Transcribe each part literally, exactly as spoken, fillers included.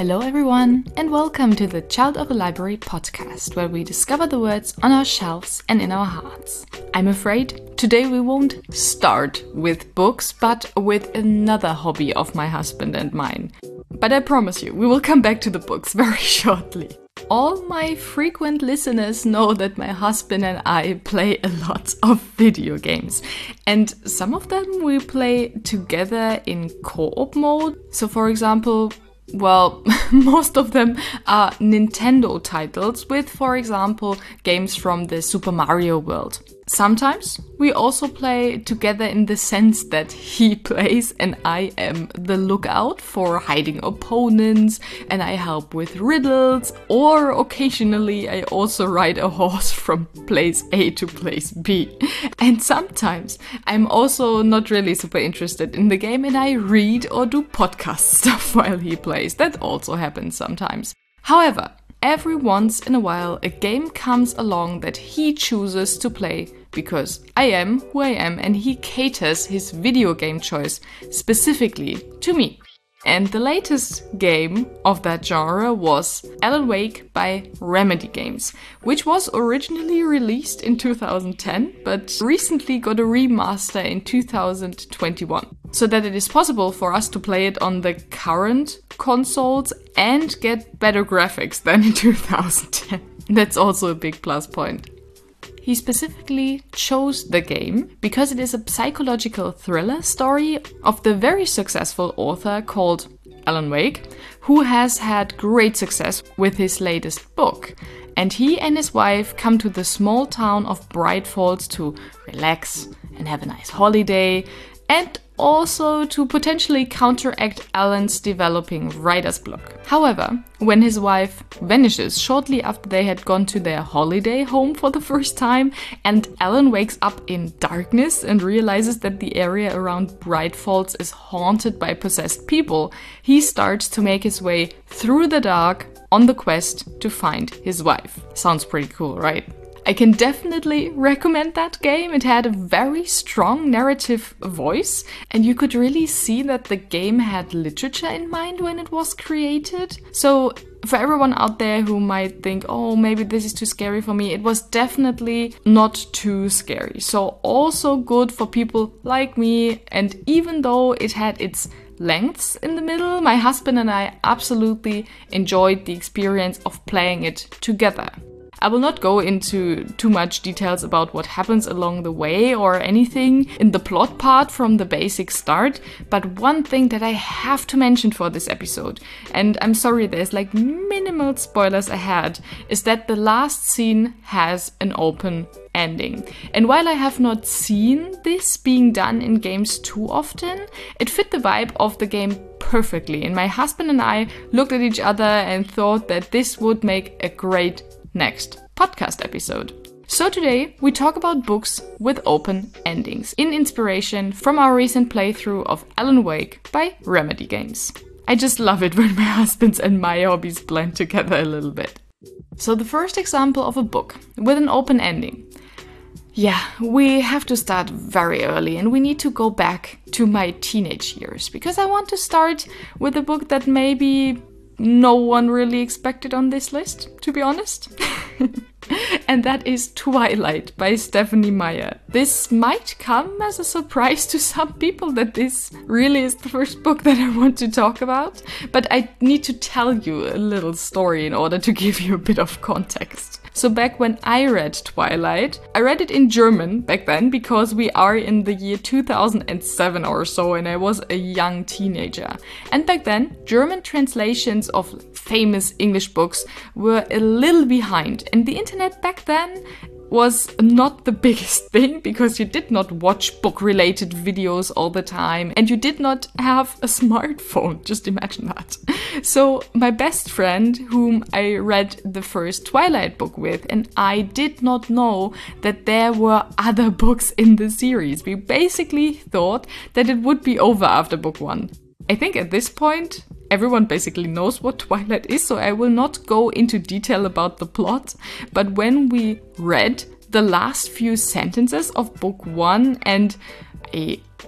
Hello everyone, and welcome to the Child of a Library podcast, where we discover the words on our shelves and in our hearts. I'm afraid today we won't start with books, but with another hobby of my husband and mine. But I promise you, we will come back to the books very shortly. All my frequent listeners know that my husband and I play a lot of video games. And some of them we play together in co-op mode. So for example, well, most of them are Nintendo titles with, for example, games from the Super Mario world. Sometimes we also play together in the sense that he plays and I am the lookout for hiding opponents and I help with riddles, or occasionally I also ride a horse from place A to place B. And sometimes I'm also not really super interested in the game and I read or do podcast stuff while he plays. That also happens sometimes. However, every once in a while a game comes along that he chooses to play because I am who I am and he caters his video game choice specifically to me. And the latest game of that genre was Alan Wake by Remedy Games, which was originally released in two thousand ten, but recently got a remaster in two thousand twenty-one, so that it is possible for us to play it on the current consoles and get better graphics than in two thousand ten. That's also a big plus point. He specifically chose the game because it is a psychological thriller story of the very successful author called Alan Wake, who has had great success with his latest book. And he and his wife come to the small town of Bright Falls to relax and have a nice holiday, and also to potentially counteract Alan's developing writer's block. However, when his wife vanishes shortly after they had gone to their holiday home for the first time, and Alan wakes up in darkness and realizes that the area around Bright Falls is haunted by possessed people, he starts to make his way through the dark on the quest to find his wife. Sounds pretty cool, right? I can definitely recommend that game. It had a very strong narrative voice, and you could really see that the game had literature in mind when it was created. So for everyone out there who might think, oh, maybe this is too scary for me, it was definitely not too scary. So also good for people like me, and even though it had its lengths in the middle, my husband and I absolutely enjoyed the experience of playing it together. I will not go into too much details about what happens along the way or anything in the plot part from the basic start, but one thing that I have to mention for this episode, and I'm sorry there's like minimal spoilers ahead, is that the last scene has an open ending. And while I have not seen this being done in games too often, it fit the vibe of the game perfectly, and my husband and I looked at each other and thought that this would make a great next podcast episode. So today we talk about books with open endings, in inspiration from our recent playthrough of Alan Wake by Remedy Games. I just love it when my husband's and my hobbies blend together a little bit. So the first example of a book with an open ending. Yeah, we have to start very early and we need to go back to my teenage years, because I want to start with a book that maybe no one really expected on this list, to be honest. And that is Twilight by Stephenie Meyer. This might come as a surprise to some people that this really is the first book that I want to talk about, but I need to tell you a little story in order to give you a bit of context. So back when I read Twilight, I read it in German back then because we are in the year two thousand seven or so and I was a young teenager. And back then, German translations of famous English books were a little behind, and the internet back then was not the biggest thing because you did not watch book-related videos all the time and you did not have a smartphone. Just imagine that. So my best friend, whom I read the first Twilight book with, and I did not know that there were other books in the series. We basically thought that it would be over after book one. I think at this point, everyone basically knows what Twilight is, so I will not go into detail about the plot. But when we read the last few sentences of book one and I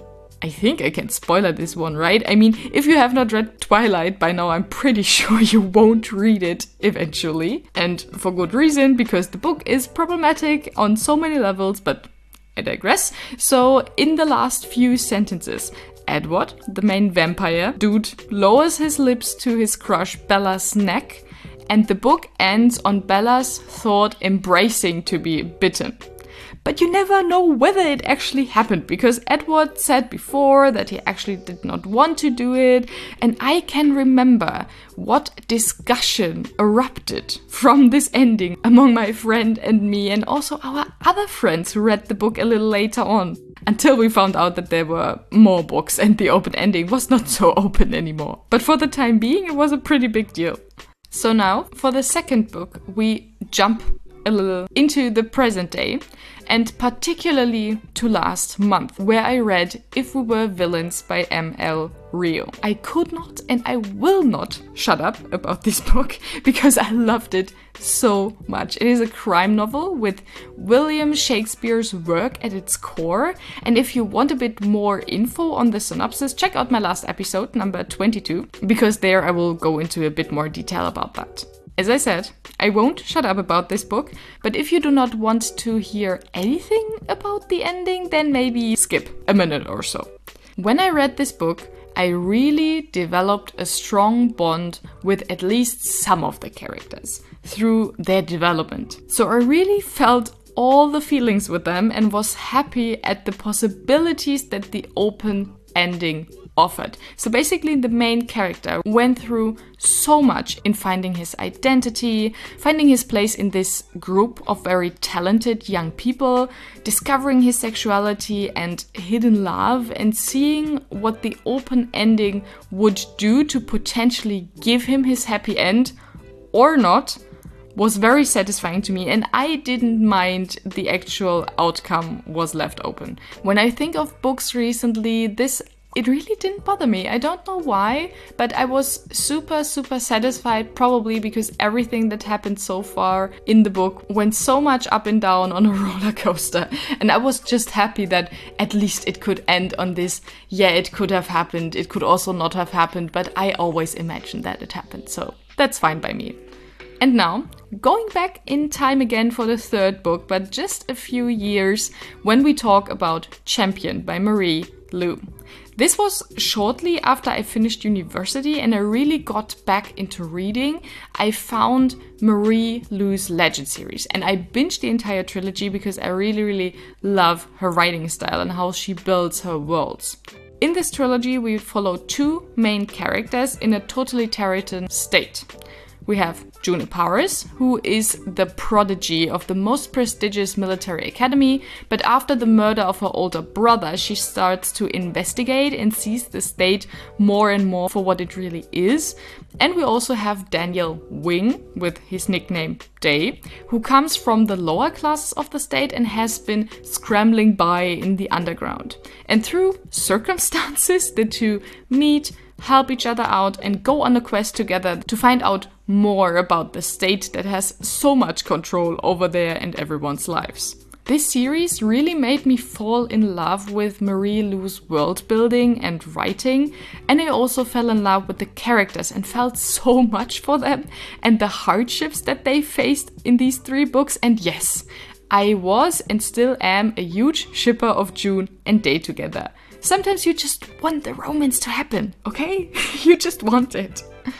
I think I can spoiler this one, right? I mean, if you have not read Twilight by now, I'm pretty sure you won't read it eventually. And for good reason, because the book is problematic on so many levels, but I digress. So in the last few sentences, Edward, the main vampire dude, lowers his lips to his crush Bella's neck, and the book ends on Bella's thought embracing to be bitten. But you never know whether it actually happened, because Edward said before that he actually did not want to do it, and I can remember what discussion erupted from this ending among my friend and me, and also our other friends who read the book a little later on, until we found out that there were more books and the open ending was not so open anymore. But for the time being, it was a pretty big deal. So now, for the second book, we jump a little into the present day, and particularly to last month, where I read If We Were Villains by M L Rio. I could not and I will not shut up about this book because I loved it so much. It is a crime novel with William Shakespeare's work at its core, and if you want a bit more info on the synopsis, check out my last episode, number twenty-two, because there I will go into a bit more detail about that. As I said, I won't shut up about this book, but if you do not want to hear anything about the ending, then maybe skip a minute or so. When I read this book, I really developed a strong bond with at least some of the characters through their development. So I really felt all the feelings with them and was happy at the possibilities that the open ending offered. So basically the main character went through so much in finding his identity, finding his place in this group of very talented young people, discovering his sexuality and hidden love, and seeing what the open ending would do to potentially give him his happy end or not was very satisfying to me, and I didn't mind the actual outcome was left open. When I think of books recently, this It really didn't bother me. I don't know why, but I was super, super satisfied, probably because everything that happened so far in the book went so much up and down on a roller coaster. And I was just happy that at least it could end on this, yeah, it could have happened, it could also not have happened, but I always imagined that it happened, so that's fine by me. And now, going back in time again for the third book, but just a few years, when we talk about Champion by Marie Lu. This was shortly after I finished university and I really got back into reading. I found Marie Lu's Legend series and I binged the entire trilogy because I really, really love her writing style and how she builds her worlds. In this trilogy, we follow two main characters in a totalitarian state. We have June Paris, who is the prodigy of the most prestigious military academy, but after the murder of her older brother, she starts to investigate and sees the state more and more for what it really is. And we also have Daniel Wing, with his nickname Day, who comes from the lower classes of the state and has been scrambling by in the underground. And through circumstances, the two meet, help each other out and go on a quest together to find out more about the state that has so much control over their and everyone's lives. This series really made me fall in love with Marie Lu's world building and writing, and I also fell in love with the characters and felt so much for them and the hardships that they faced in these three books. And yes, I was and still am a huge shipper of June and Day together. Sometimes you just want the romance to happen, okay? You just want it.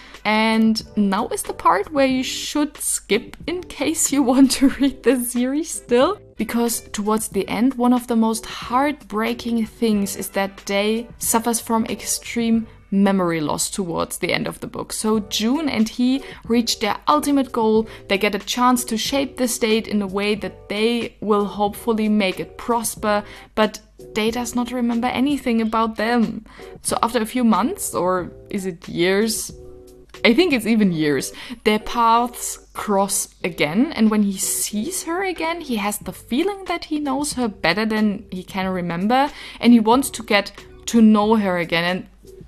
And now is the part where you should skip in case you want to read the series still. Because towards the end, one of the most heartbreaking things is that Day suffers from extreme memory loss towards the end of the book. So June and he reach their ultimate goal. They get a chance to shape the state in a way that they will hopefully make it prosper, but Day does not remember anything about them. So after a few months, or is it years? I think it's even years, their paths cross again, and when he sees her again, he has the feeling that he knows her better than he can remember, and he wants to get to know her again. And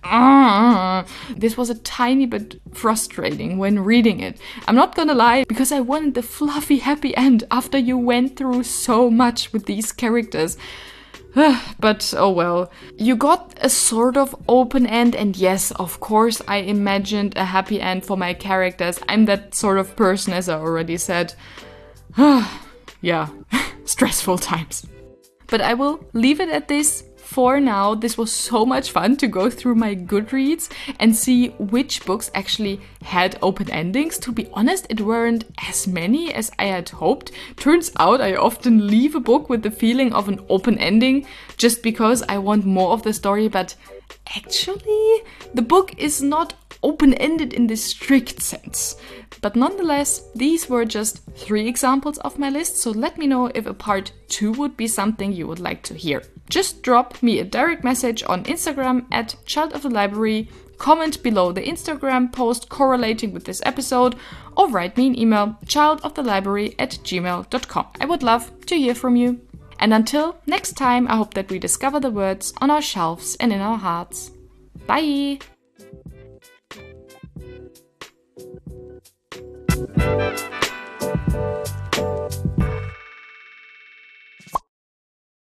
uh, this was a tiny bit frustrating when reading it. I'm not gonna lie, because I wanted the fluffy happy end after you went through so much with these characters. But oh well. You got a sort of open end, and yes, of course, I imagined a happy end for my characters. I'm that sort of person, as I already said. Yeah, stressful times. But I will leave it at this for now. This was so much fun to go through my Goodreads and see which books actually had open endings. To be honest, it weren't as many as I had hoped. Turns out I often leave a book with the feeling of an open ending just because I want more of the story, but actually the book is not open-ended in the strict sense. But nonetheless, these were just three examples of my list, so let me know if a part two would be something you would like to hear. Just drop me a direct message on Instagram at Child of the Library, comment below the Instagram post correlating with this episode, or write me an email, childofthelibrary at gmail dot com. I would love to hear from you. And until next time, I hope that we discover the words on our shelves and in our hearts. Bye!